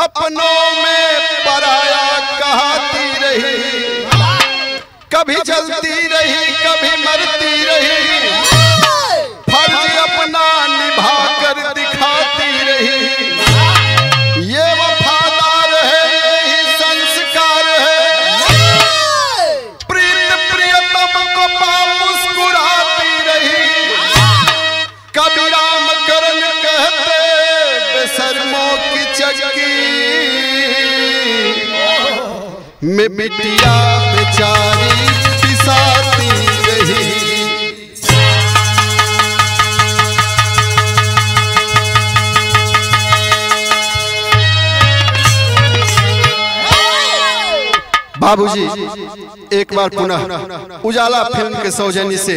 अपनों में पराया कहती रही, कभी जलती रही कभी मरती रही, फर्ज अपना निभा कर दिखाती रही। ये वफादार है, यही संस्कार है, प्रीत प्रियतम को पा मुस्कुराती रही। कभी राम करण कहते बेशर्मों की चक्की में बिटिया बेचारी पिसाती रही। बाबूजी एक बार पुनः उजाला फिल्म के सौजन्य से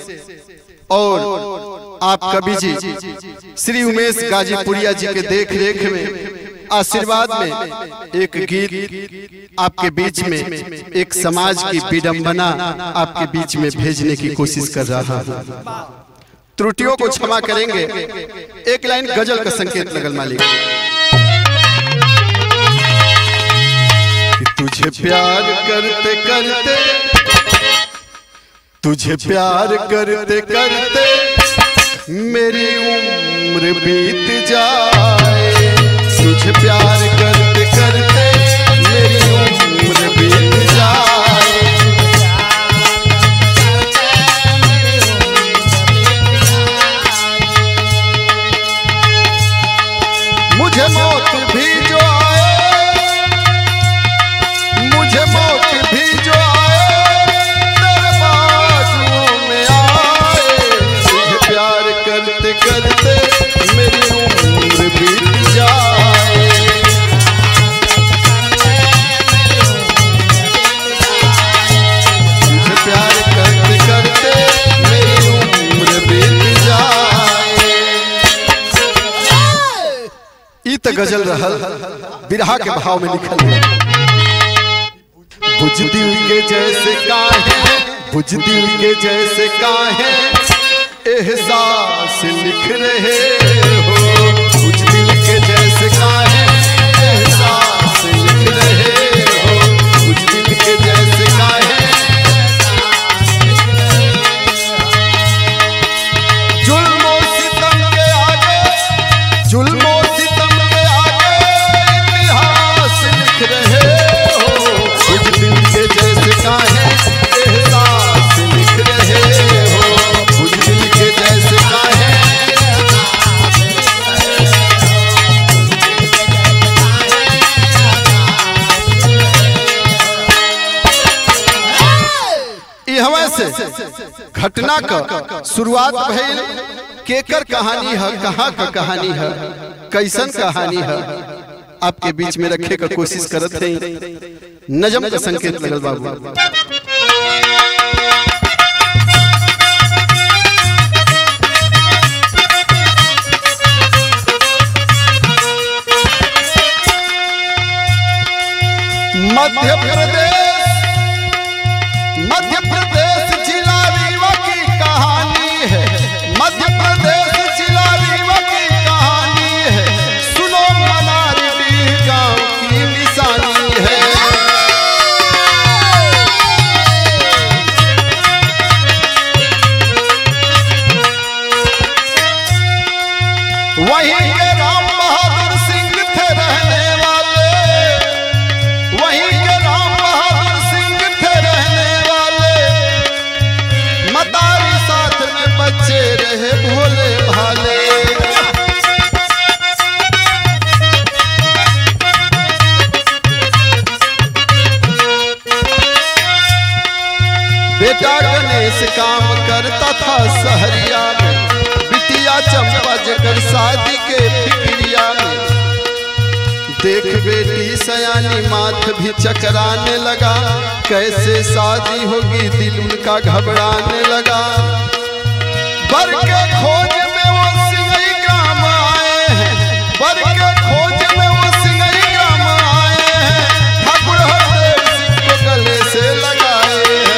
और आप कवि जी श्री उमेश गाजीपुरिया जी के देख रेख में आशीर्वाद में एक गीत आपके बीच में एक समाज की विडंबना आपके बीच में भेजने की कोशिश कर रहा है। त्रुटियों को क्षमा करेंगे। एक लाइन गजल का संकेत लगल मालिक। तुझे प्यार करते करते, तुझे प्यार करते करते मेरी उम्र बीत जाए। तुझे प्यार करते करते मेरी उम्र बीत जाए। मुझे मौत भी जो आए, मुझे मौत भी जो आए तेरे बाजुओं में आए। तुझे प्यार करते करते मेरी उम्र बीत जाए। तुझे प्यार करते करते मेरी उम्र बीत जाए। ई त गजल रहल बिरहा के भाव में लिखल है। बुझ दिल के जैसे काहे, बुझ दिल के जैसे काहे एहसास लिख रहे हो। बुझ दिल के जैसे काहे एहसास लिख रहे हो। बुझ दिल के जैसे काहे जुल्मों सितम के आगे, जुल्मों सितम के आगे इतिहास लिख रहे हो। बुझ दिल के जैसे काहे एहसास लिख रहे हो। बुझ दिल के जैसे काहे इहवा से घटना का शुरुआत भइल। केकर कहानी है, कहाँ का कहानी है, कैसन कहानी है, आपके बीच में रखे का कोशिश करत है। नजम का संकेत लगल बाबू। मध्य प्रदेश, मध्य प्रदेश जिला रीवा की कहानी है। मध्य प्रदेश जिला रीवा की कहानी है। सुनो मनारी गांव की निशानी है। वहीं के राम बहादुर सिंह थे रहने वाले, वहीं के राम बहादुर सिंह थे रहने वाले। मतारी साथ में बच्चे रहे भोले भाले। बेटा गणेश काम करता था सहरिया में, बिटिया चंपा जकर शादी के फिक्रिया में। देख बेटी सयानी माथ भी चकराने लगा, कैसे शादी होगी दिल उनका घबराने लगा। बर के खोज में वो सिंगई ग्राम आए हैं, बर के खोज में वो सिंगई ग्राम आए हैं। ठाकुर हरदेव सिंह को गले से लगाए हैं।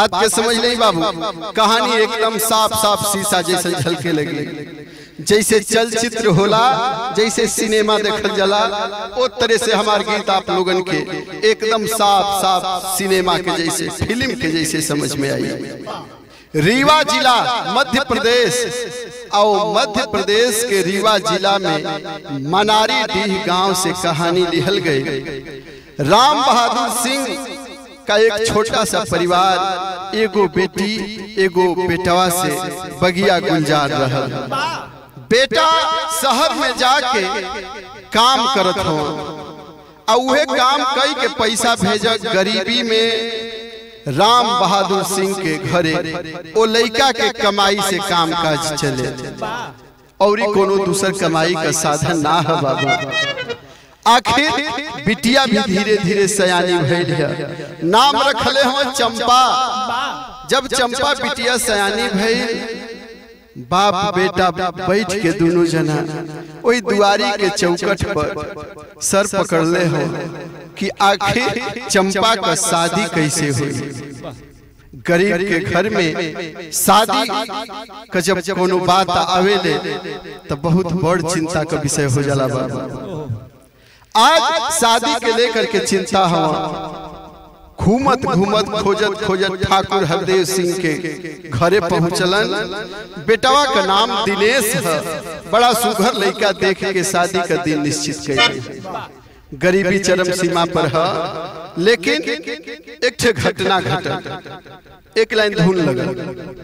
बात के समझ नहीं बाबू। कहानी एकदम साफ साफ शीशा जैसे झलके लगी। जैसे चलचित्र होला, जैसे सिनेमा देखल जाला, ओ तरह से हमार गीत आप लोगन के एकदम साफ साफ सिनेमा के जैसे, फिल्म के जैसे समझ में आई। रीवा जिला मध्य प्रदेश, और मध्य प्रदेश के रीवा जिला में मनारी डीह गांव से कहानी लिखल गई। राम बहादुर सिंह का एक छोटा सा परिवार, एगो बेटी एगो बेटवा से बगिया गुलजार रहल। बेटा शहर में जाके काम करत हो, और उहे काम कई के पैसा भेजक गरीबी में राम बहादुर सिंह के घरे ओ लड़का के कमाई से काम काज चले, और कोनो दूसर कमाई का साधन ना है बाबू। आखिर बिटिया भी धीरे धीरे सयानी भइल है। नाम रखले हो चंपा। जब चंपा बिटिया सयानी भइल, बाप बेटा बैठ के दोनों जना वही दुआरी के चौकट पर सर पकड़ले हो कि आखिर चंपा का शादी कैसे हुई। गरीब के घर में शादी का जब कोनो बात आवेले तो बहुत बड़ चिंता का विषय हो जाला बाबा। आज शादी के लेकर के चिंता हुआ। घूमत घूमत खोजत खोजत ठाकुर हरदेव सिंह के घरे पहुंचलन। बेटवा का नाम दिनेश है। बड़ा सुघर लड़का देख के शादी का दिन निश्चित कइले। गरीबी चरम सीमा पर है, लेकिन एक ठे घटना घटल। एक लाइन धुन लगल।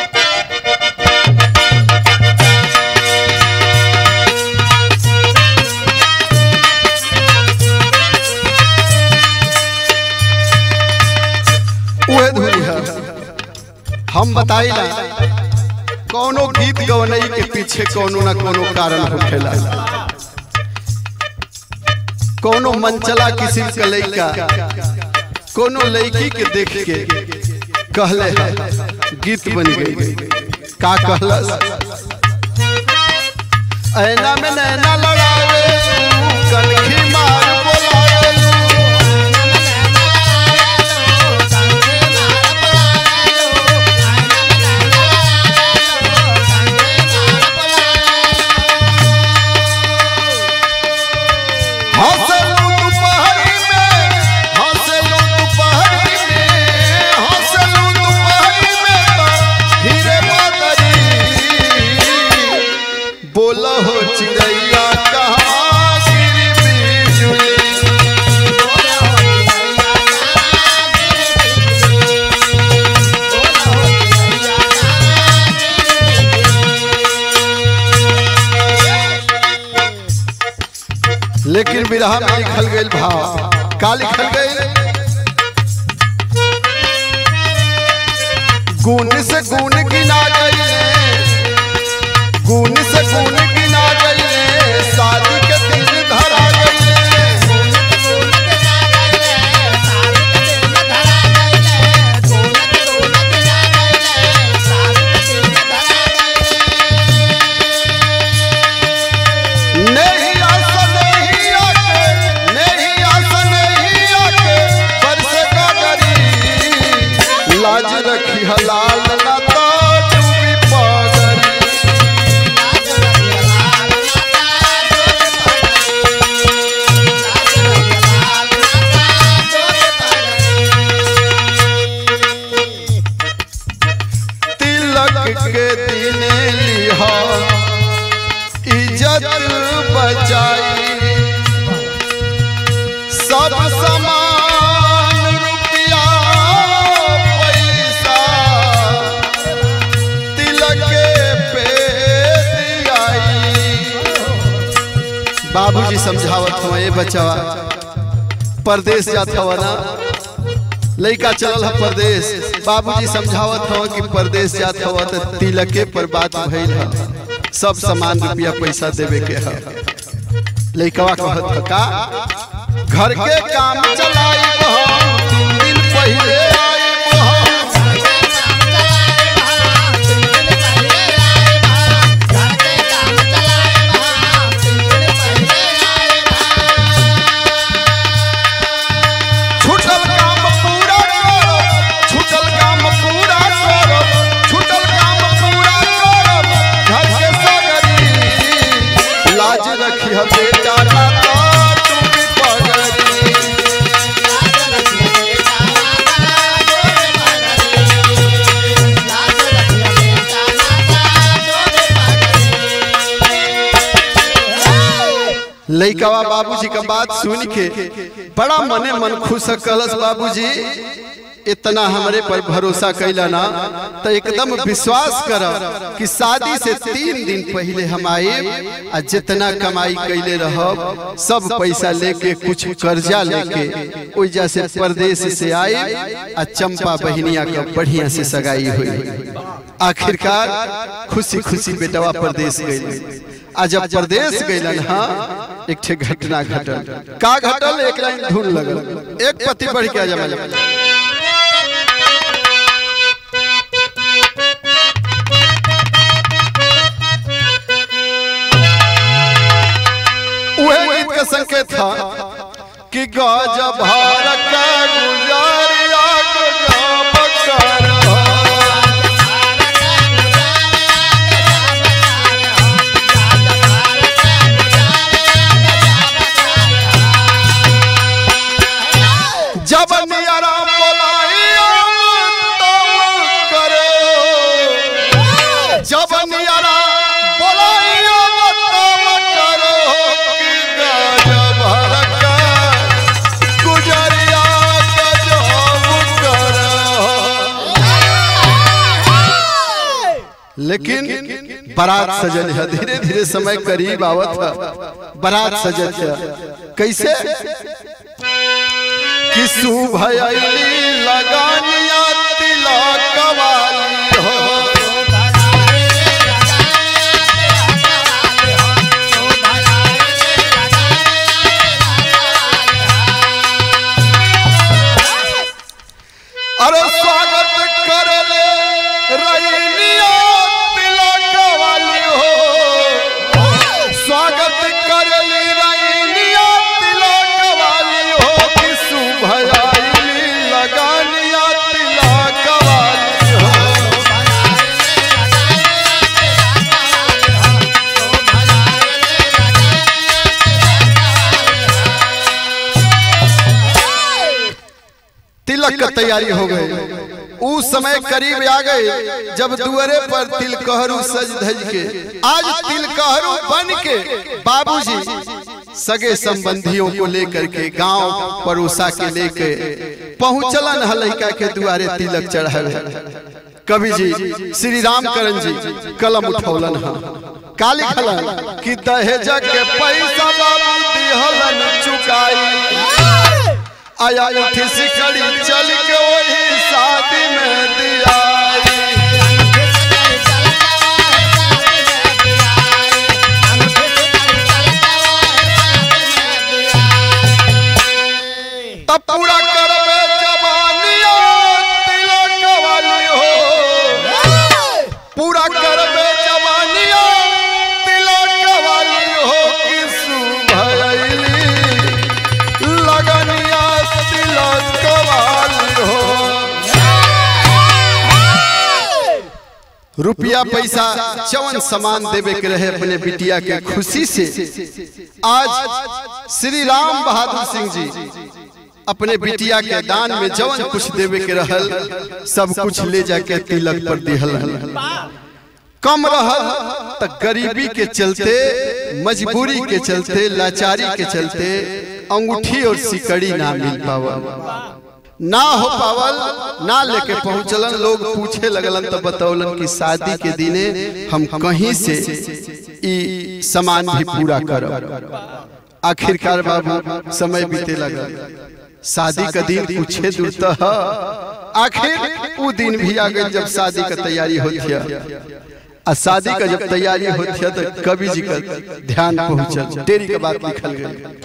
हम बताइला कोनो गीत गवनई के पीछे कोनो ना कोनो कारण होखेला। कोनो मनचला किस्म का लड़का कोनो लड़की के देख के कहले है, गीत बन गई। का कहलस? ऐना में नैना लड़ावे, कनखी मार बोलावे। लेकिन बिरहा में लिखल गई भाव का लिखल गई? गुण से गुण गिना गईले, गुण से गुण गिना गईले, शादी के दिन धरा गईले। लाज रखी हलाल ना तो डूबी पगरी। तिलक के दिने लिहा इज्जत बचाई, सब समान रुपया पैसा तिलक पे दियाई। बाबूजी समझावत हुआ, ये बचवा परदेश जात हुआ ना, लड़का चलल है परदेश। बाबूजी समझावत हुआ कि परदेश जात हुआ तो तिलके पर बात भइल है, सब सामान रुपया पैसा देवे के है। लड़कवा कहत है का? घर के काम चलाई 3 दिन पहले आई। छूटल काम पूरा करो, छूटल काम लइकावा बाबूजी का बात सुन के बड़ा मने मन खुश कलस। बाबूजी इतना हमरे पर भरोसा कैला ना तो एकदम विश्वास कर कि शादी से 3 दिन पहले हम आए आ जितना कमाई कैले रहब सब पैसा लेके कुछ कर्जा लेके ओइजा से परदेश से आए आ चंपा बहनिया का बढ़िया से सगाई हुई। आखिरकार खुशी खुशी बेटवा परदेश गई। आ जब परदेश गइलन हाँ एक ठे घटना घटल। का घटल? एक लाइन धुन लगल। एक पति बढ़ के जमा संकेत था कि गजब भर का गुजारिया गजब कर जब नियारा बोलाइया तब करो, जब नियारा बोलाइया तब करो कि गजब भर का गुजरिया गजब करो। लेकिन बारात सजल है, धीरे धीरे समय करीब आवत है। बारात सजल है कैसे कि सुभयली लगानिया तिलक वाली हो। अरे स्वागत करले रैनिया तिलक वाली हो, स्वागत करली रैनिया तिलक वाली हो कि सुभयली लगानिया तिलक वाली हो। तिलक का तैयारी हो गई। उस समय करीब आ गए जब दुआरे पर तिलकहरू सज धज के आज तिलकहरू बन के बाबूजी सगे संबंधियों को लेकर के गांव पड़ोसा के लेके पहुंचलन हलैका के दुआरे तिलक चढ़ावे। कवि जी श्री रामकरण जी कलम उठौलन हा का लिखलन कि दहेज के पैसा बाबू दिहलन चुकाई, आया उठी सिकड़ी चल के वही शादी में दियाई। तब पूरा करबे जवानिया तिलक वाली हो, पूरा करबे जवानिया तिलक वाली हो कि सुभयली लगनिया तिलक वाली हो। रुपया पैसा जवन सामान देवे के रहे अपने बिटिया के खुशी से आज श्री राम बहादुर सिंह जी अपने बिटिया के दान में जवन कुछ देवे के रहल सब कुछ ले जाके तिलक पर दिहल। कम रहल तो गरीबी के चलते, मजबूरी के चलते, लाचारी के चलते अंगूठी और सिकड़ी ना मिल पावल, ना हो पावल, ना लेके पहुंचलन। लोग पूछे लगलन तो बतौलन कि शादी के दिने हम कहीं से ई सामान भी पूरा करब। आखिरकार बाबू समय बीते लगा, शादी का दिन पूछे दूर तो आखिर वो दिन भी आ गए जब शादी का तैयारी होती है। और शादी का जब तैयारी होती है तो कवि जी का ध्यान पहुंचल, तेरी के बात लिखल गई।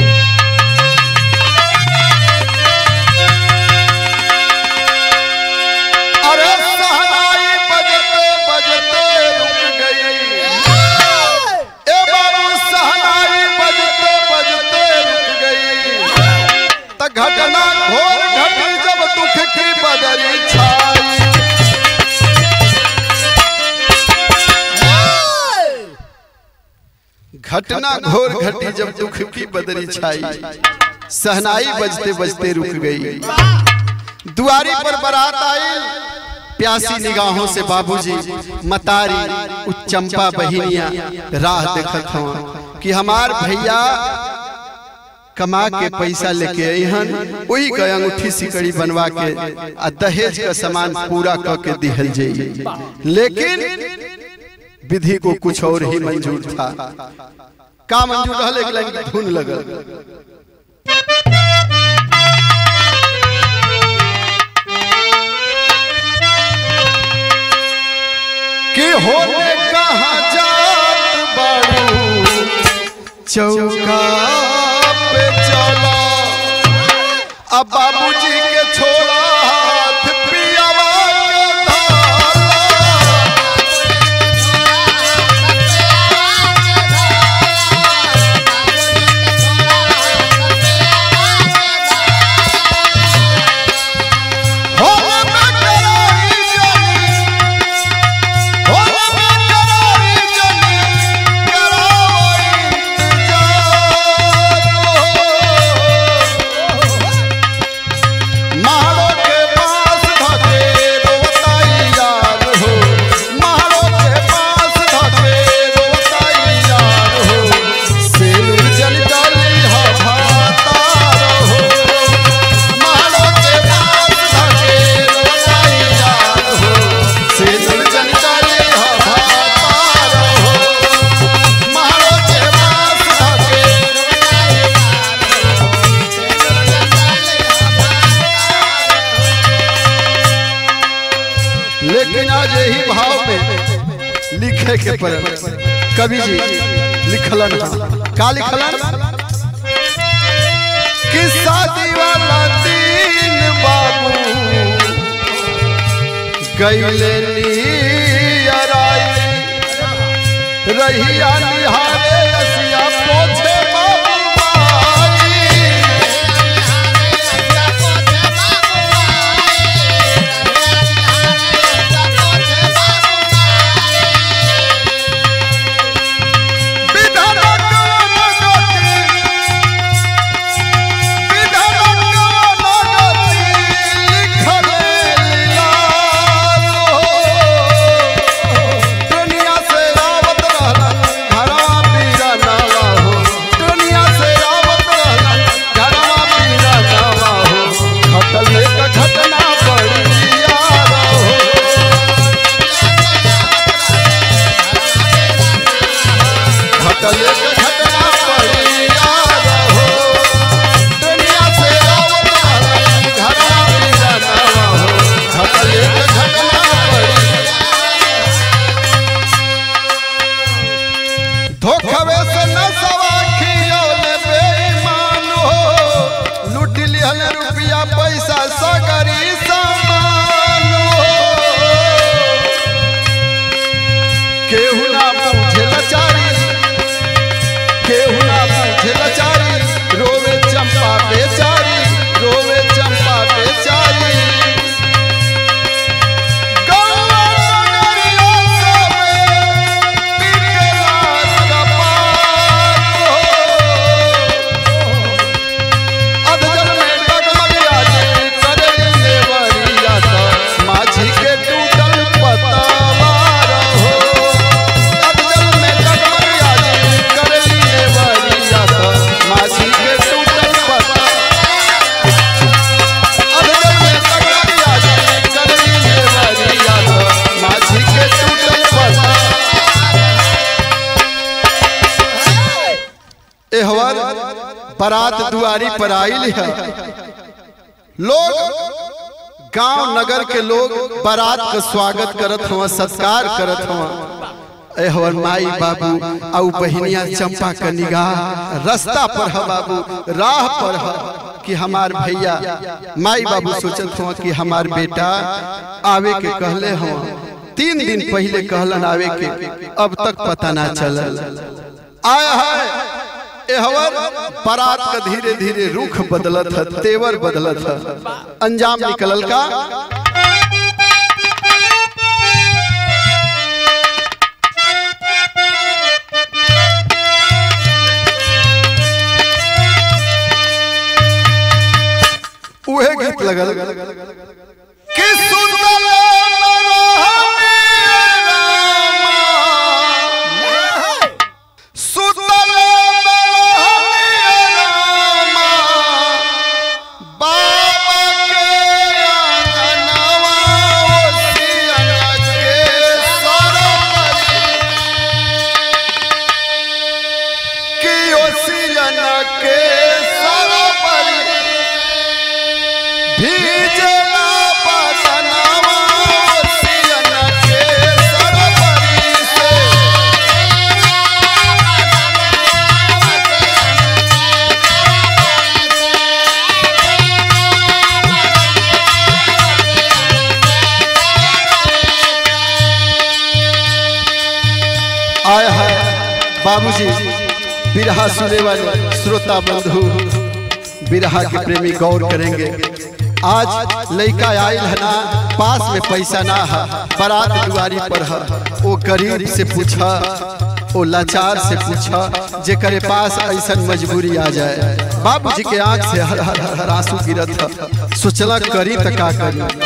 अरे सहनाई बजते बजते रुक गई, ए बाबू सहनाई बजते बजते रुक गई। त घटना घोर घटी जब दुख की बदरी छाई। घटना घोर घटी जब दुख की बदरी छाई, सहनाई बजते बजते रुक गई। दुआरी पर बारात आई, प्यासी निगाहों से बाबूजी मतारी चंपा बहिनिया राह देखत हवा कि हमार भैया कमा के पैसा लेके अहन वही के अंगूठी सिकड़ी बनवा के आ दहेज का सामान पूरा करके दिहल जाई, लेकिन विधि को कुछ और ही मंजूर था। का मंजूर रहल? एक लाइन धुन लगल कि होने कहाँ जात बाड़ू चौका पे चला, अब बाबूजी के छोड़ा हाथ पियावा के धाला। लेकिन आज यही भाव में लिखे के पर कवि जी लिखलन का लिखलन कि शादी वाला दिन बाबू गईले नियराई, रहिया निहारे असिया पोछे पैसा सगरी सामान केहू ना पूछे लाचारी, केहू ना पूछे लाचारी, रोवे चंपा बेचारी, रोवे चंपा बेचारी। बारात दुआरी पर आइल है, लोग गांव नगर के लोग बारात का स्वागत करत हुआ, सत्कार करत हुआ। हवर माई बाबू आउ बहनिया चंपा का निगाह रास्ता पर है बाबू, राह पर है कि हमार भैया माई बाबू सोचत हुआ कि हमार बेटा आवे के कहले हुआ, 3 दिन पहले कहलन आवे के, अब तक पता ना चलल। आया है एहवर बारात का धीरे धीरे रुख बदलत है, तेवर बदलत है, अंजाम निकलल का उहे गीत लगल कि सुंदर सुतल आया है बाबूजी बिरहा सुने वाले श्रोता बंधु बिरहा के प्रेमी गौर करेंगे। आज लड़का आयल है ना, पास में पैसा ना है, बारात दुआरी पर है, वो गरीब से पूछा, वो लाचार से पूछा, जेकरे पास ऐसा मजबूरी आ जाए। बाबूजी के आंख से हर हर हर आंसू गिरत है, सोचला करी तो का करी।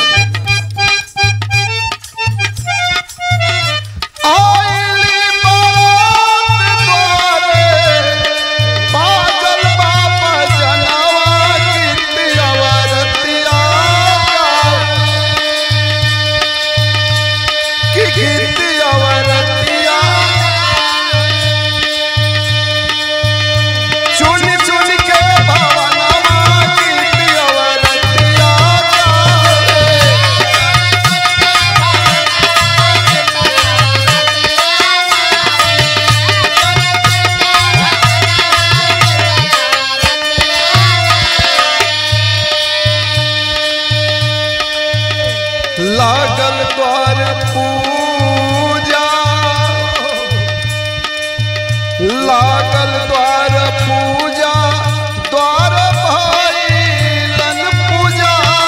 लागल द्वार पूजा, लागल द्वार पूजा, द्वार भइलन पूजा।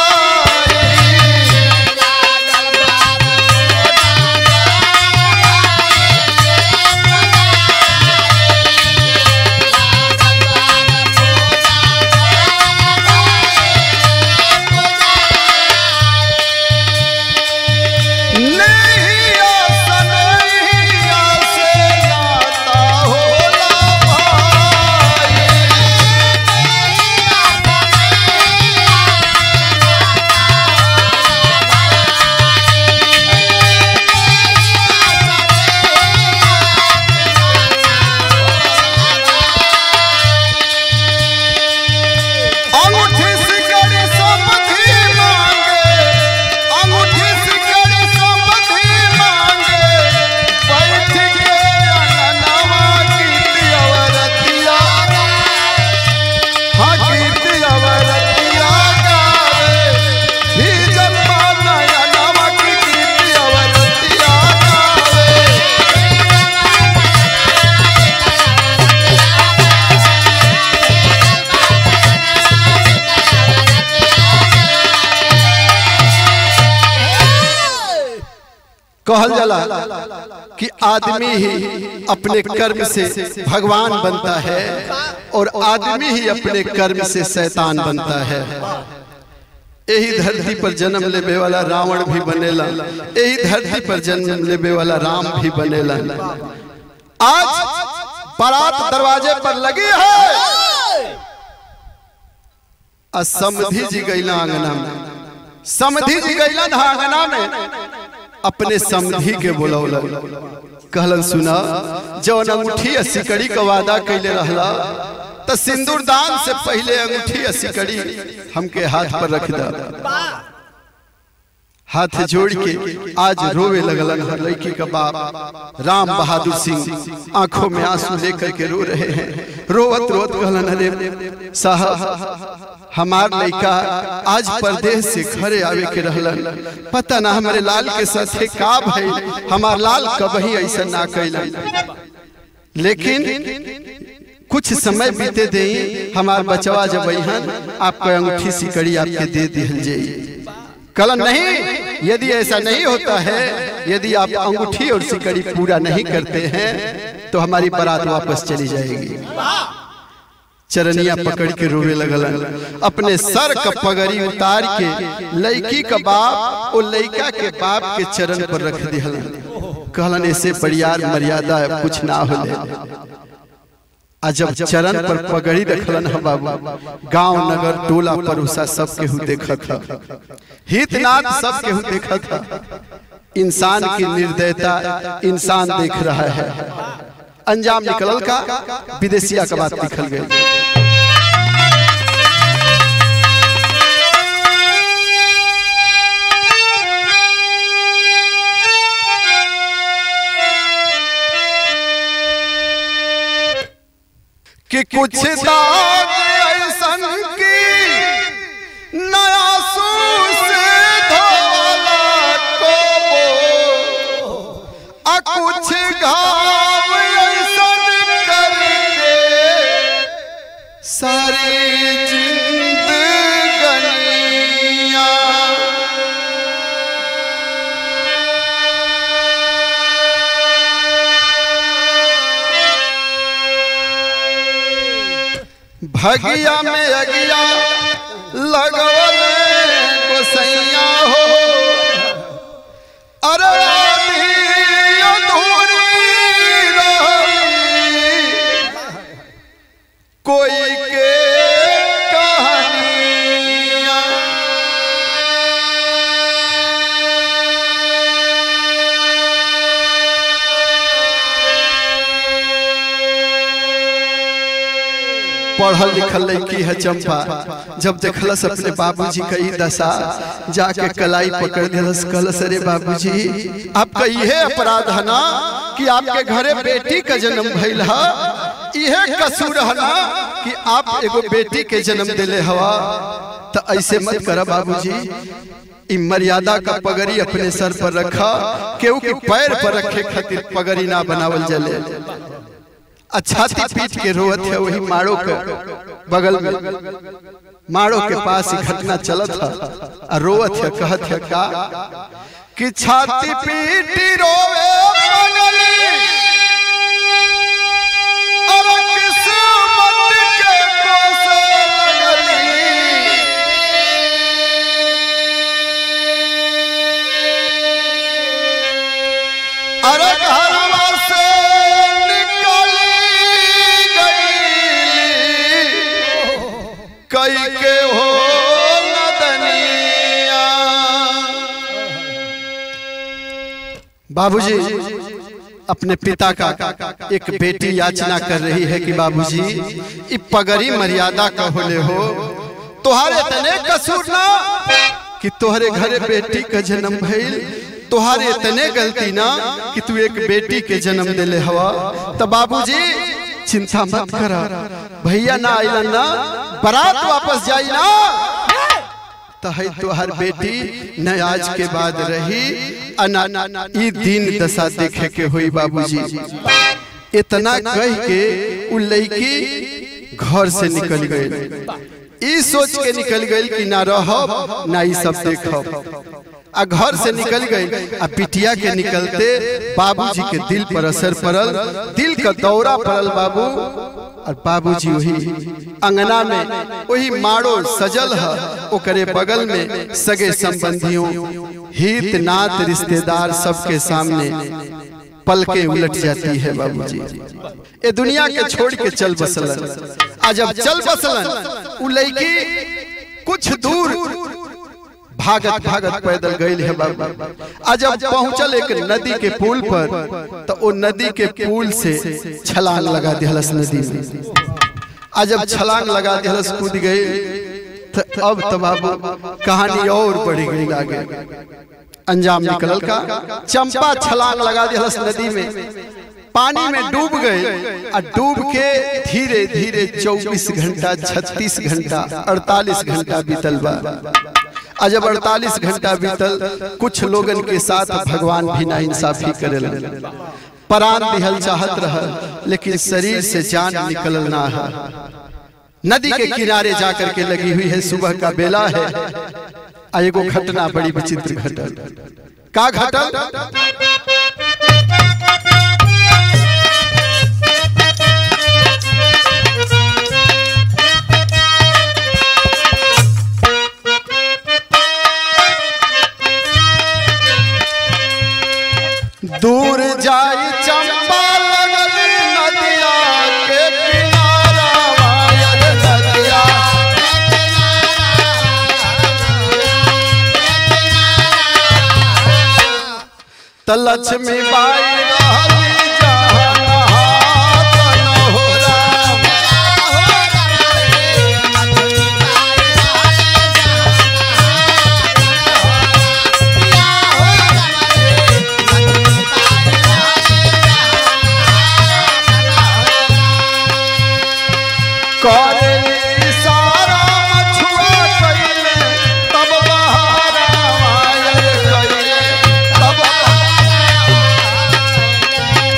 कहल जाला कि आदमी ही अपने कर्म से भगवान बनता है और आदमी ही अपने कर्म से शैतान बनता है। यही धरती पर जन्म लेने वाला रावण भी बनेला, यही धरती पर जन्म लेने वाला राम भी बनेला। आज बारात दरवाजे पर लगी है, समधी जी गईला आंगना में, समधी जी गईला आंगना में, अपने समधी के बोलौला, कहलन सुना जौन अंगूठी सिकड़ी का वादा कैले रहला तो सिंदूर दान से पहले अंगूठी सिकड़ी हमके हाथ पर रख दा। हाथ जोड़ के आज रोवे लगलन हर लड़की का बाप राम बहादुर सिंह आंखों में आंसू लेकर के रो रहे हैं। रोवत रोवत कहलन अरे साहब हमार लड़का आज परदेश से घरे आवे के रहलन, पता ना हमारे लाल के साथे का भाई, हमार लाल कभी ऐसा ना कैलन, लेकिन कुछ समय बीते दे हमार बचवा जब अहन आपका अंगूठी सिकड़ी आपके दे दिहल जाई। कलन नहीं, यदि ऐसा नहीं होता है, यदि आप अंगूठी और सिकड़ी पूरा नहीं करते हैं तो हमारी बारात वापस चली जाएगी। चरनिया पकड़ के रोवे लगलन, अपने सर का पगड़ी उतार के लड़की का बाप और लड़का के बाप के चरण पर रख दिहलन। कहलन ऐसे बड़ियार मर्यादा कुछ ना होले। जब चरण पर पगड़ी रखलन है बाबू, गांव नगर टोला परोसा सब केहू देखा था, हितनाथ सब केहू देखा था। इंसान की निर्दयता इंसान देख रहा है। अंजाम निकलल का विदेशिया का बात निकल गई। कि कुछ दाग ऐसन की नया से धोला को, कुछ घाव भगिया में अगिया लगवल गोसैया हो। अरे अधूरी रही कोई के कहानियां। पढ़ल लिखल लड़की है चंपा, जब देखलस अपने बाबूजी का ई दशा, जाके कलाई पकड़ दिलस, कहलस अरे बाबूजी आपका यह अपराध है ना कि आपके घरे बेटी का जन्म भइल है, यह कसूर है ना कि आप एगो बेटी के जन्म दिले हवा। तो ऐसे मत करा बाबूजी, ई मर्यादा का पगड़ी अपने सर पर रखा, केहू के पैर पर रखे खातिर पगड़ी ना बनावल जले। छाती पीट के रोवत है वही माड़ो के बगल में, माड़ो के पास घटना चलत है, रोवत है कहत है का कि छाती पीटी रोवे बगली, अरे किस्मत के कोसे लगली। अरे घरवा से कई के हो नदनिया। बाबूजी अपने पिता का एक बेटी याचना कर रही है कि बाबूजी ई पगड़ी मर्यादा का होले हो, तोहारे इतने कसूर ना कि तोहरे घरे बेटी का जन्म भइल, तोहारे इतने गलती ना कि तू एक बेटी के जन्म दिले हवा। तो बाबूजी चिंता मत करा, भैया ना आइलन ना, बारात वापस जाई ना, तो है तोहर बेटी न आज के बाद रही, ई दिन दशा देखे के हुई बाबूजी। इतना कह के उ लड़की घर से निकल गई, ई सोच के निकल गई कि ना रहब ना ई सब देखब, आ घर से निकल गई। आ पिटिया के निकलते बाबूजी के दिल पर असर पड़ल, दिल का दौरा पड़ल बाबू। और बाबूजी वही अंगना में वही माड़ो सजल है, ओकरे बगल में सगे संबंधियों हित नात रिश्तेदार सबके सामने पलके उलट जाती है बाबूजी। ये दुनिया के छोड़ के चल बसलन। आज जब चल बसलन उ लड़की कुछ दूर भागत भागत पैदल गई है बाबू। आज जब पहुंचल एक नदी के पुल पर, तो वो नदी के पुल से छलांग लगा दिहलस नदी में। आज जब छलांग लगा दिहलस, कूद गई, तो अब तो बाबू कहानी और बढ़ गई आगे। अंजाम निकलल का चंपा छलांग लगा दिहलस नदी में, पानी में डूब गए, और डूब के धीरे धीरे 24 घंटा 36 घंटा 48 घंटा बीतल बा। जब 48 घंटा बीतल, कुछ लोगन के साथ भगवान भी ना इंसाफी करेल, प्राण दिहल चाहत रहल, लेकिन शरीर से जान निकल ना है। नदी के किनारे जाकर के लगी हुई है, सुबह का बेला है। एगो घटना बड़ी विचित्र घटल। का घटल? दूर जाई चंपा लगल नदिया के किनारा, वायर नदिया त लक्ष्मी बाई रहली जहाँ हाथ न हो राम। करली सारा मछुआ कइले, तब बहारा वायर कइले, तब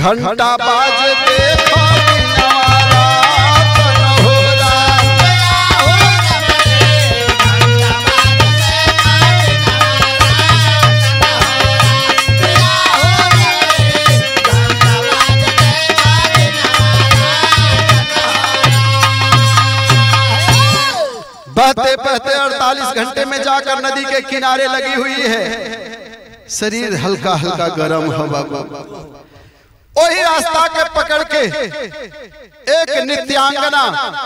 घंटा बाज देखो नवारा तनहोरा बहते बहते 48 घंटे में जाकर नदी के किनारे लगी हुई है। शरीर हल्का हल्का गर्म है बाबा। वही रास्ता के पकड़ के एक नित्यांगना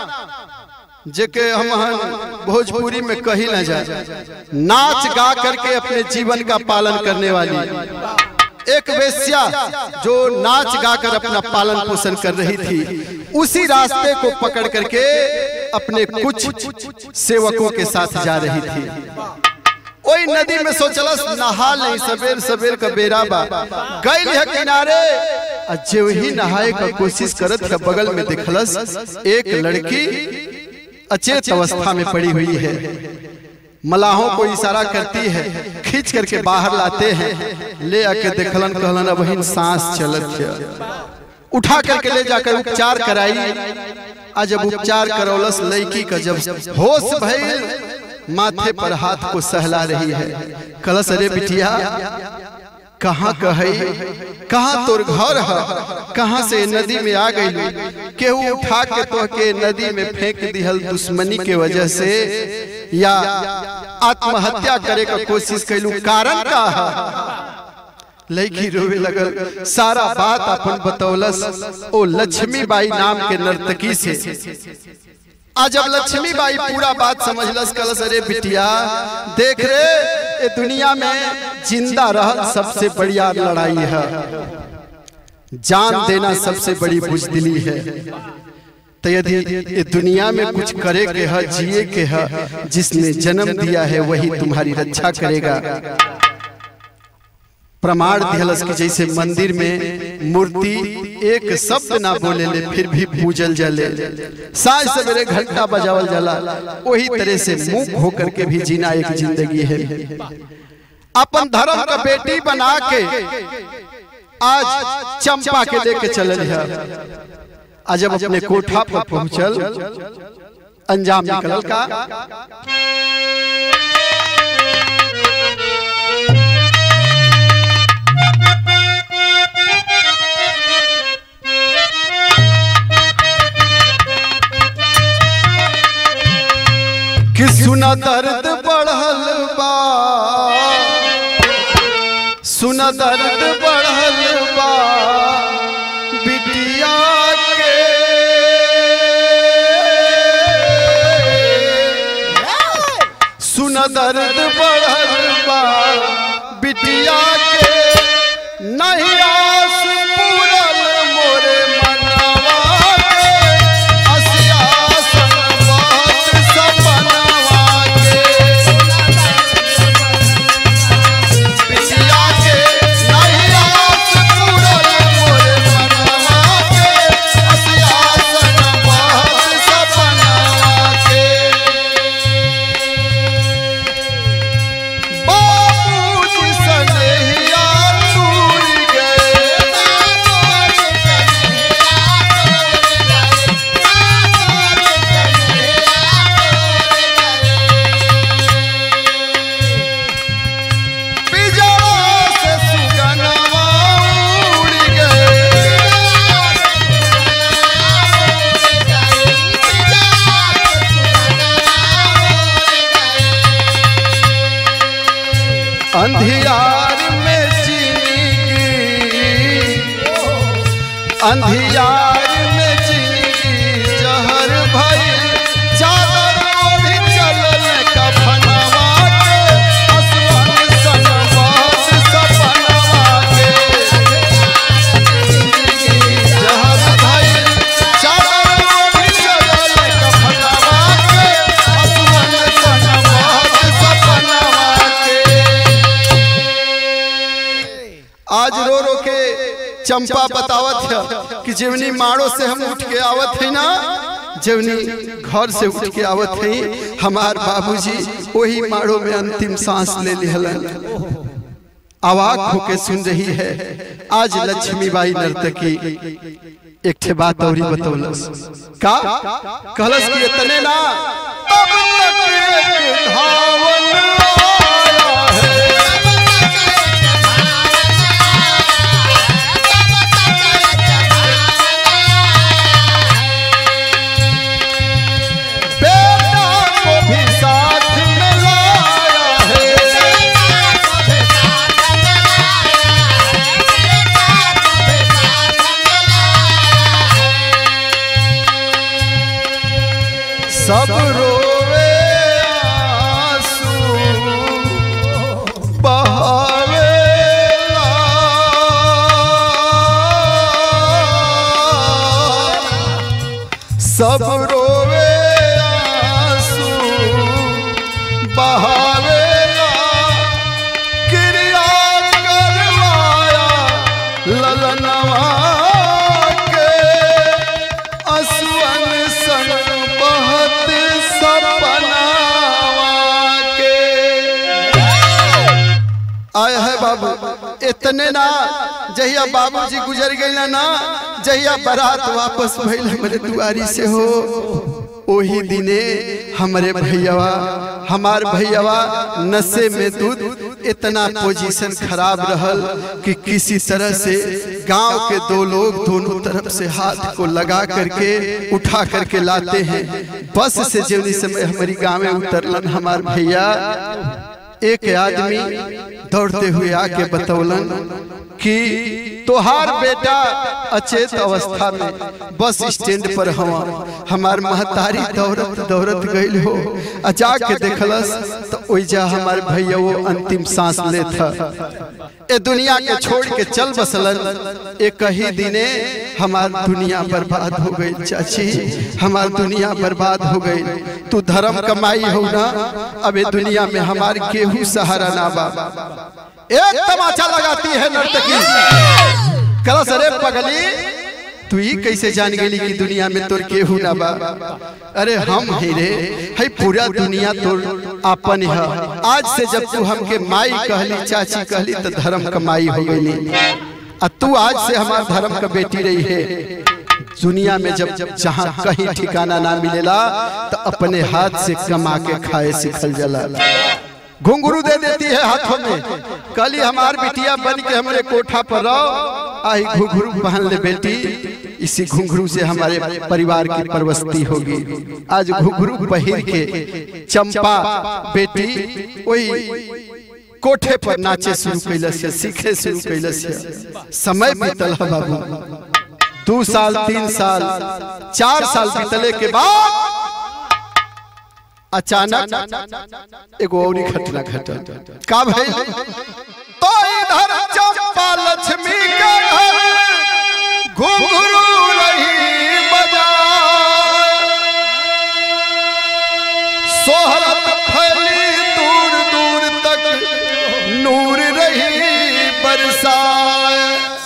जेके हम भोजपुरी में कही न जाए, नाच गा करके अपने जीवन का पालन करने वाली एक वेश्या जो नाच गाकर अपना पालन पोषण कर रही थी, उसी रास्ते को पकड़ करके अपने कुछ सेवकों के साथ जा रही थी। वही नदी में सोचलस नहा नहीं, सवेर सवेर का बेरा बा गई है किनारे। जो ही नहाए का कोशिश करत है, बगल में देखलस एक लड़की अचेत अवस्था में पड़ी हुई है। मलाहों को इशारा करती है, खींच करके बाहर लाते हैं, ले आके देखलन कहलन अब सांस चलत है। उठा करके ले जाकर उपचार कराई। आज जब उपचार करौलस लड़की का जब होश भइल, माथे पर हाथ को सहला रही है। कलश अरे बिटिया कहाँ कहे, कहाँ तोर घर है, कहाँ से नदी में आ गई? केहू उठा के तो के नदी में फेंक दिहल दुश्मनी के वजह से, या आत्महत्या करे का कोशिश कैलू, कारण का है? लड़की रोवे लगल, सारा बात अपन बतौलस ओ लक्ष्मीबाई नाम के नर्तकी से। आज जब लक्ष्मीबाई पूरा बात समझलस, कलस अरे बिटिया देख रे, ये दुनिया में जिंदा रह सबसे बढ़िया लड़ाई है, जान देना सबसे बड़ी बुजदिली है। तो यदि ये दुनिया में कुछ करे के है, जिए के है, जिसने जन्म दिया है वही तुम्हारी रक्षा करेगा। प्रमाण दिहलस कि जैसे मंदिर में मूर्ति एक शब्द ना बोले ले फिर भी पूजल जले, साँझ सवेरे घंटा बजावल जाला, वही तरह से मूक होकर के भी जीना एक जिंदगी है। अपन धर्म का बेटी बना के आज चंपा के लेके चलल है। आज जब अपने कोठा पर पहुंचल, अंजाम निकलल का कि सुना दर्द बढ़ल बा, सुना दर्द बढ़ल बा बिटिया के, सुना दर्द बढ़ल बा बिटिया के, नहीं आस पूरल मोरे मनवा के, असियासन बहुत सपनवा के, बिटिया के नहीं आस पूरल मोरे मनवा के, असियासन बहुत सपनवा के। बाबूजी सनेहिया टूट गए, पिजड़ा से सुगनवा उड़ गए, अंधियार में जिंदगी, अंधियार में जिंदगी जहर भइल, चादर ओढ़ चलल कफनवा के, असवन सन बहुत सपनवा के, जिंदगी जहर भइल, चादर ओढ़ चलल कफनवा के, असवन सन बहुत सपनवा के। आज रो रो के चंपा बतावत है कि जीवनी माड़ो से हम उठ के आवत है ना, जीवनी घर से उठ के आवत है, हमार बाबूजी वही माड़ो में अंतिम सांस ले लिहलन। अवाक होके सुन रही है। आज लक्ष्मीबाई नर्तकी एक ठे बात और बतौलस का कहलस कि इतने ना तब तक एक धावन आया है। बेटा को भी साथ में लाया है। सब रोवे आंसू बहावेला, सब रोवे आंसू बहावेला, क्रिया करवाया ललनवा के असुअन संग बहत सपनावा के। आया है बाबू इतने ना जहिया बाबूजी गुजर गए ना, जहिया बारात वापस भइल हमरे दुआरी से हो, ओही दिने हमारे भैयावा हमार भैयावा नशे में दूध इतना पोजीशन खराब रहल कि किसी तरह से गांव के दो लोग दोनों तरफ से हाथ को लगा करके उठा करके लाते हैं। बस से जौनी समय हमारी गांव में उतरलन हमार भैया, एक आदमी दौड़ते हुए आके बतौलन कि तोहार बेटा अचेत अवस्था में बस स्टैंड पर हमार महतारी दौड़त दौड़त गई हो। जाके देखलस तो ओइजा हमार भैया वो अंतिम सांस ले था। ए दुनिया के छोड़ के चल बसलन। एक ही दिने हमार दुनिया बर्बाद हो गई चाची, हमार दुनिया बर्बाद हो गई। तू धर्म कमाई हो ना, अब ए दुनिया में हमार केहू सहारा ना बा। एक तमाचा लगाती है नर्तकी, कलस अरे पगली तू ही कैसे जान गेली कि दुनिया में तोर केहू ना बा। अरे हम ही रे है, पूरा दुनिया तोर आपन है। आज से जब तू हमके माई कहली चाची कहली तो धर्म कमाई हो गई। तू आज से हमार धर्म का बेटी रही है। दुनिया में जब जहाँ कहीं ठिकाना ना मिलेला तो अपने हाथ से कमा के खाए सिखल जला। घुंघरू दे देती है हाथों में, कली हमार बिटिया बन के हमारे कोठा पर रहो, आई घुंघरू पहन ले बेटी, इसी घुंघरू से हमारे परिवार की परवस्ती होगी। आज घुंघरू पहन के चंपा बेटी वही कोठे पर नाचे शुरू कैलस, सीखे शुरू कैलस। समय बीतल है बाबू, 2 साल 3 साल 4 साल बीतले के बाद अचानक एगो और घटना घटल। का भइल? तो इधर चंपा लक्ष्मी के घर घुंघरू रही बजा, सोहरत फैली दूर दूर तक, नूर रही बरसाए।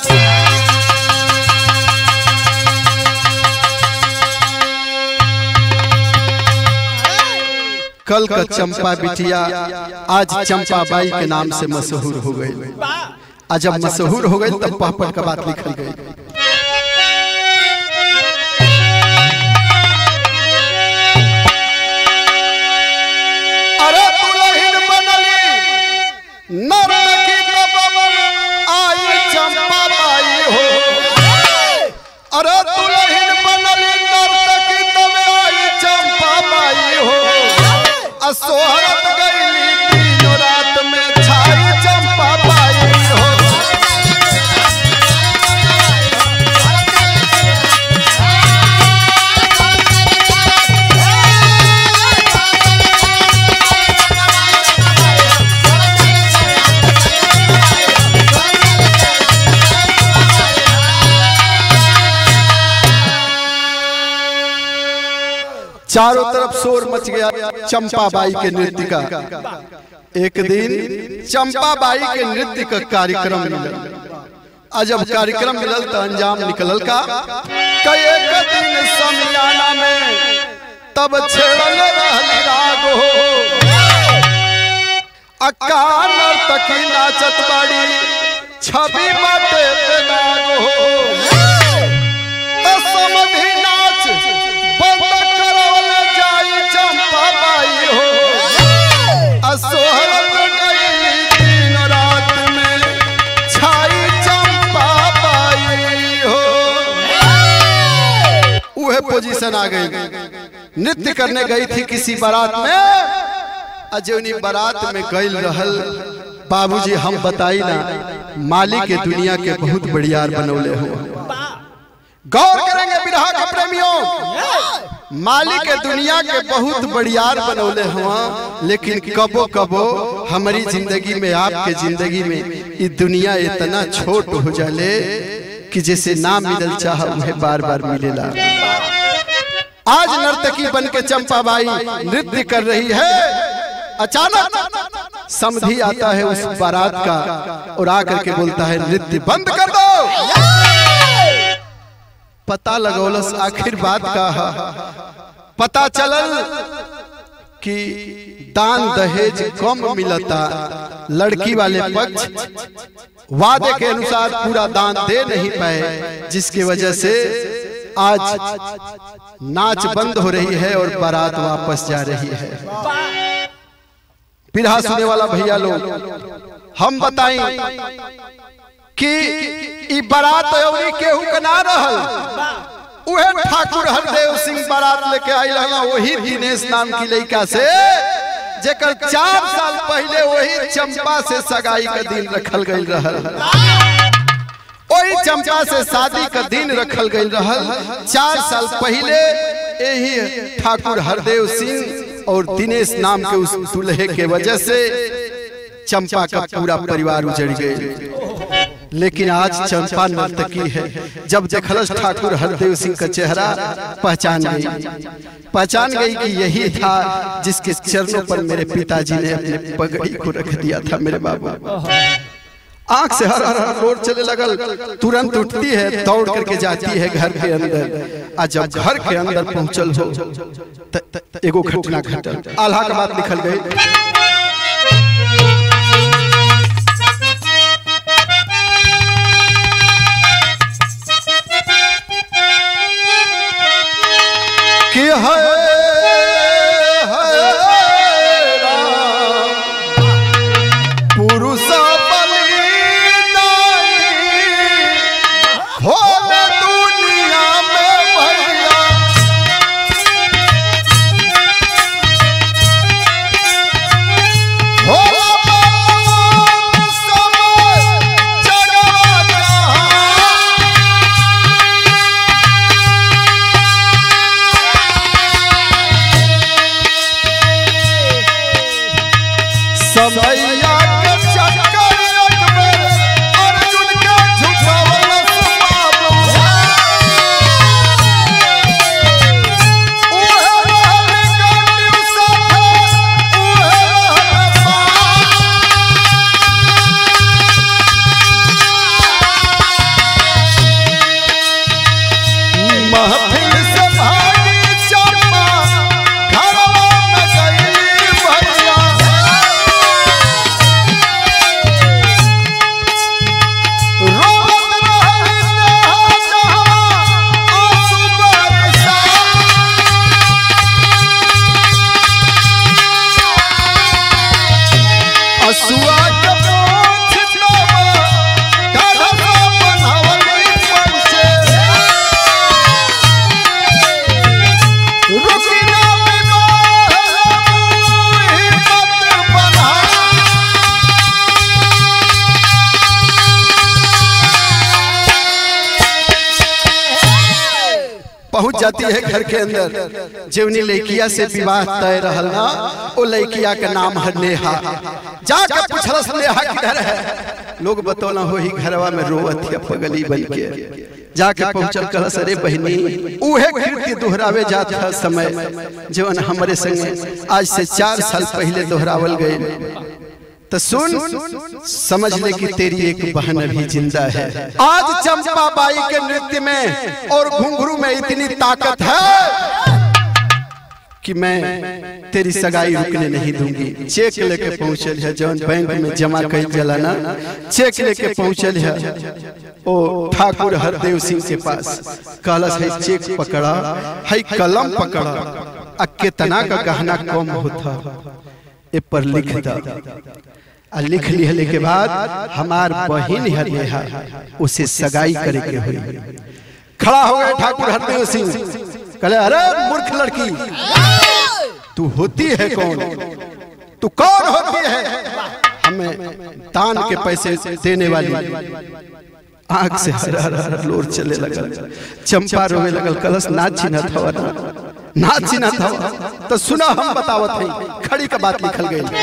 कल का चंपा बिटिया आज चंपा बाई के नाम से मशहूर हो गई। आज जब मशहूर हो गई तब पापड़ का बात लिखल गई। अरे दुल्हन बनली नर्तकी तब आई चंपा बाई हो। अरे दुल्हन बनली नर्तकी तब आई चंपा बाई हो। सोहरत गईली तीनों रात में छाई चंपा बाई हो। चारों तरफ शोर मच गया चंपा बाई के नृत्य का। एक दिन चंपा बाई के नृत्य का कार्यक्रम मिलल। जब कार्यक्रम मिलल तो अंजाम निकलल का एक दिन समियाना में तब छेड़ल रहल राग हो। अक्का नर्तकी नाचत बाड़ी छवि बाटे बेनाग हो समधि नाच बंद करवल जाई चंपा बाई हो असोहरत गई दिन रात में छाई चंपा बाई हो। वह पोजीशन आ गई। नृत्य करने गई थी किसी बारात में। अजौनी बारात में गईल रहल बाबूजी हम बताई ना मालिक के दुनिया के बहुत बढ़ियार बनौले हो। गौर करेंगे बिरहा के प्रेमियों, मालिक के दुनिया के बहुत बढ़ियार बनौले हुआ। लेकिन कबो कबो हमारी जिंदगी में आपके जिंदगी में ये दुनिया इतना छोट हो जाले कि जैसे ना मिलल चाह उन्हें बार बार मिलेला। आज नर्तकी बन के चंपा बाई नृत्य कर रही है। अचानक समधी आता है उस बारात का और आकर के बोलता है नृत्य बंद कर दो। पता लगौलस आखिर बात का पता चलल कि दान दहेज कम मिलता। लड़की वाले पक्ष वादे के अनुसार पूरा दान दे नहीं पाए, जिसकी वजह से आज नाच बंद हो रही है और बारात वापस जा रही है। बिरहा सुने वाला भैया लोग हम बताएं कि ई बारात अवरी केहू के ना रहल। उहे ठाकुर हरदेव सिंह बारात लेके आई रहला वही दिनेश नाम की लड़का से, जेकर 4 साल पहले वही चंपा से सगाई का दिन रखल गई रहल। वही चंपा से शादी का दिन रखल गई रहल 4 साल पहले। यही ठाकुर हरदेव सिंह और दिनेश नाम के उस दूल्हे के वजह से चंपा का पूरा परिवार उजड़ गए। लेकिन आज चंपा नर्तकी है। जब देखलस ठाकुर हरदेव सिंह का चेहरा पहचान गई कि यही था जिसके चरणों पर मेरे पिताजी ने अपने पगड़ी को रख दिया था। मेरे बाबू आंख से हर हर रोड चले लगल, तुरंत उठती है, दौड़ करके जाती है घर के अंदर। आज जब घर के अंदर पहुंचल हो एगो घटना घटल। आल्हा का बात लिखल गई। कि पुरुष समैया के चक्कर अकबर अर्जुन के झुकावलस बाबू। उहे रहल गांडीव साथे उहे महफिल से भागी चंपा घरवा में गई भैया। पहुंच जाती है घर के अंदर। जेवनी लड़किया से विवाह तय रहल ना, वो लड़किया का नाम है नेहा। जाकर पूछलस नेहा किधर है। लोग बतौला हो ही घरवा में रोवत है पगली बन के। जाके पहुंचल कहलस अरे बहनी उहे कीर्ति दोहरावे जात है समय जवन हमारे संगे आज से 4 साल पहले दोहरावल गए। तो सुन समझ ले कि तेरी एक बहन अभी जिंदा है। आज चंपा बाई के नृत्य में और घुंघरू में इतनी ताकत है कि मैं तेरी सगाई रुकने नहीं दूंगी। चेक लेके पहुंचल है, जौन बैंक में जमा कई जला ना, चेक लेके पहुंचल है ओ ठाकुर हरदेव सिंह के पास। कहलस है चेक पकड़ा, है कलम पकड़ा, आ कितना का गहना कम होता ए पर लिख दा। आ लिख लिहले के बाद हमार बहिन है नेहा, उसे सगाई करे के हुई। खड़ा हो गए ठाकुर हरदेव सिंह, कहले अरे मूर्ख लड़की, तू होती है कौन? तू कौन होती है हमें दान के पैसे देने वाली? आंख से हरा लोर चले लगल, चंपा रोवे लगल। कलश ना चिन्हत हवा, ना चिन्हत हवा तो सुना हम बतावत है। खड़ी का बात लिखल गई।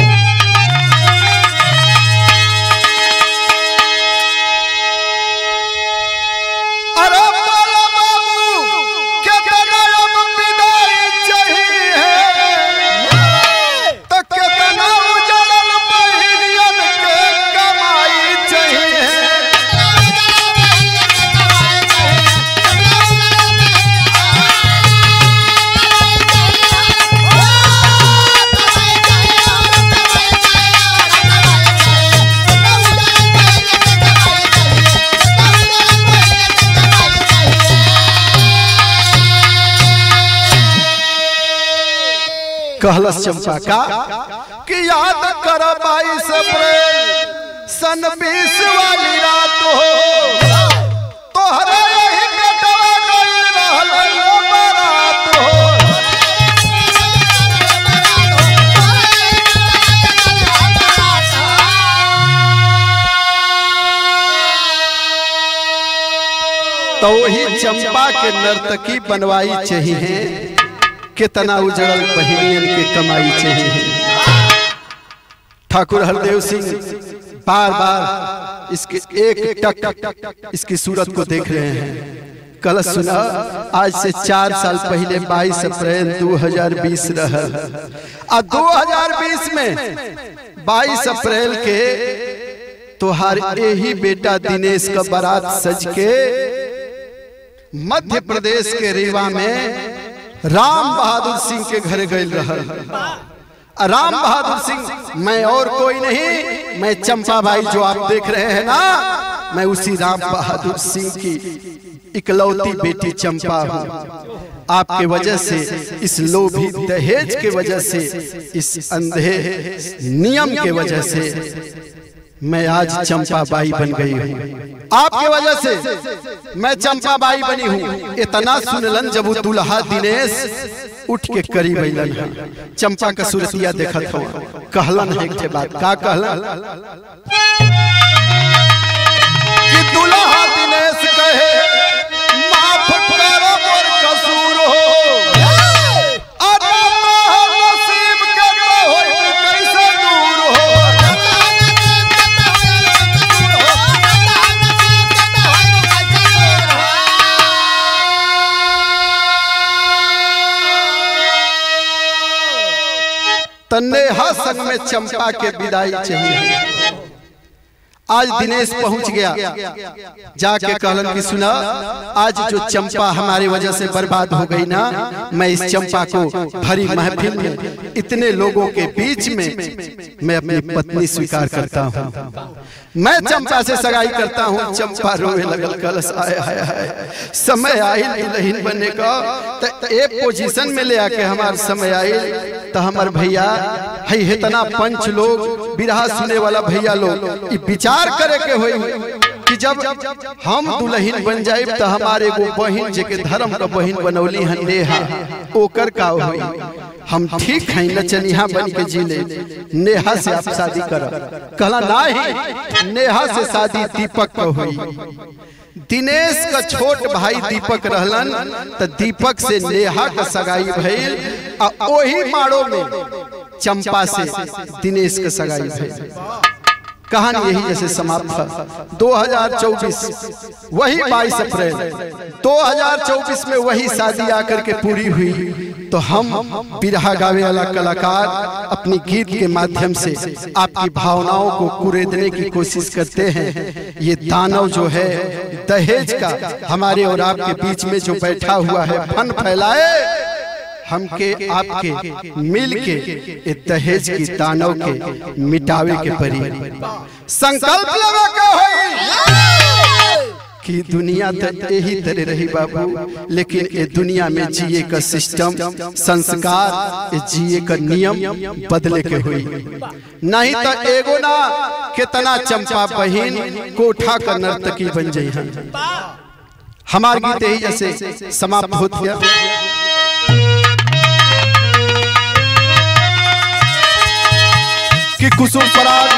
कहलस चंपा का कि याद कर 22 अप्रैल सन 20 वाली रात हो, तोहरे यही बेटवा गइल रहल बारात हो। तो वही चंपा के नर्तकी बनवाई चाहिए, कितना उजड़ल बहिनियन के कमाई चाहिए। ठाकुर हरदेव सिंह बार बार इसके एक टक इसकी सूरत को देख रहे हैं। कल सुना, आज से 4 साल पहले 22 अप्रैल 2020 रहा, और 2020 में 22 अप्रैल के तोहार यही बेटा दिनेश का बारात सज के मध्य प्रदेश के रीवा में राम बहादुर सिंह के घर गए रहा। राम बहादुर सिंह मैं और कोई नहीं, मैं चंपा भाई जो आप देख रहे हैं ना, मैं उसी राम बहादुर सिंह की इकलौती बेटी चंपा हूँ। आपके वजह से, इस लोभी दहेज के वजह से, इस अंधे नियम के वजह से मैं आज चंपा बाई बन गई हूँ। आपके वजह से मैं चंपा बाई बनी हूँ। इतना सुनलन जब दुल्हा दिनेश उठ के करीब अइलन। चंपा का सूरतिया देखत हो, कहलन एक ठे बात। का कहलन कि दुल्हा दिनेश कहे माफ करो मोर कसूर हो, नसीब के हो कैसे दूर हो। नेहा संग में चंपा के विदाई चाहिए। आज दिनेश पहुंच गया, जाके कहलन कि सुना, आज जो चंपा हमारी वजह से बर्बाद हो गई ना, मैं इस चंपा को भरी महफिल में इतने लोगों के बीच में मैं अपनी पत्नी स्वीकार करता हूँ। मैं चंपा से सगाई करता हूँ। चंपा रोवे लगल। कलश आए हाय हाय, समय आयल दुल्हन बनने का, तो एक पोजीशन में ले आके हमार समय आयल, तो हमार भैया है इतना पंच लोग, बिरहा सुने वाला भैया लोग विचार करे के होई कि जब हम दुल्हन बन जाए तो हमारे वो बहन जेके धर्म का बहन बनौली है नेहा, ओकर का होई। हम ठीक है नचनिया बन के जी ले, नेहा से आप शादी करब। कहला नहीं, नेहा से शादी दीपक का हुई। दिनेश का छोट भाई दीपक रहलन, तो दीपक से नेहा का सगाई भइल, और वही माड़ो में चंपा से दिनेश का सगाई भइल। कहानी यही जैसे समाप्त था। 2024 वही 22 अप्रैल 2024 में वही शादी आकर के पूरी हुई। तो हम बिरहा गावे वाला कलाकार अपनी गीत के माध्यम से आपकी भावनाओं को कुरेदने की कोशिश करते हैं। ये दानव जो है दहेज का हमारे और आपके बीच में जो बैठा हुआ है, फन फैलाए हमके आपके मिल के दहेज की दानव के मिटावे के परी। संकल्प लगा के होई कि दुनिया तो यही तरह रही बाबू, लेकिन ये दुनिया में जिए का सिस्टम, संस्कार, जिए का नियम बदले के हुई। नहीं तो एगो ना कितना चंपा बहिन कोठा का नर्तकी बन जाई है। हमार गीत यही जैसे समाप्त हो गया। कि कुसुम पराग